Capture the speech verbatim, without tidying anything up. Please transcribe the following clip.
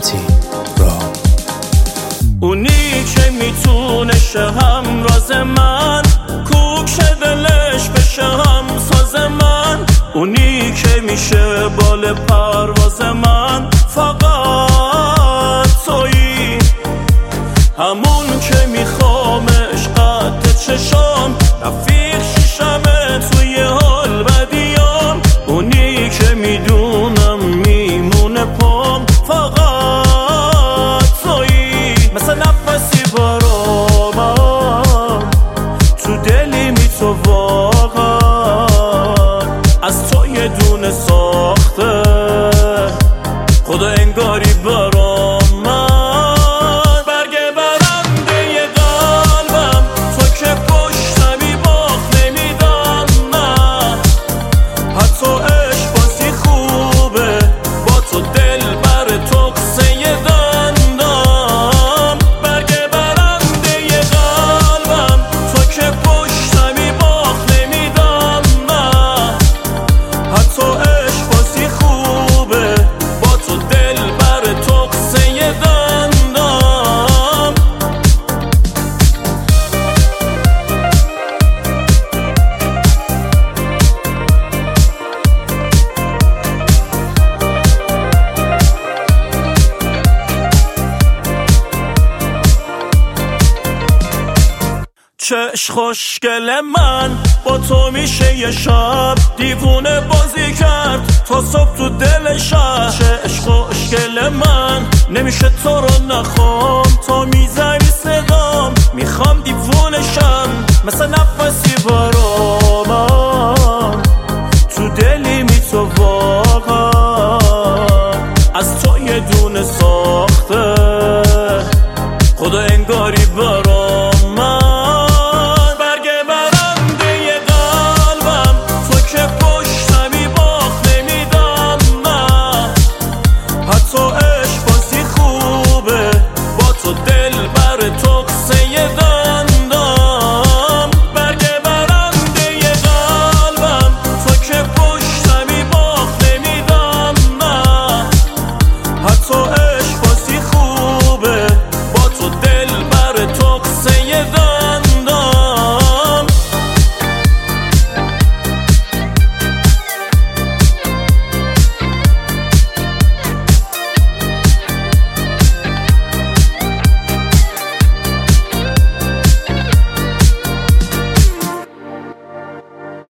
سمتی راه. اونی که میتونه شه هم راز من، کوک شه دلش بشه هم ساز من. اونی که میشه بال پرواز من، فقط تویی. همون که میخوامش قد چشام، رفیق شیشمه توی حال بدیام. اونی که میدونم میمونه پام، فقط تویی. مثل نفسی برامم تو دلی می تو واقعا، از تو یه دونه ساخته خدا انگاری برام. من برگه برنده ی قلبم، تو که پشتمی باخت نمیدم من. حتی عشق بازی خوبه، با تو دل بر تقصه ی دندم. برگه برنده ی قلبم، تو که پشتمی باخت نمیدم من. حتی عشق بازی خوبه، با تو دل بر تقصه ی دندم. چش خوشگل من، با تو میشه یه شب دیوونه بازی کرد تا صبح تو دل شب. چش خوشگل من، نمیشه تو رو نخوام تا میزنی صدام. میخوام دیوونه شم مثل نفسی برام.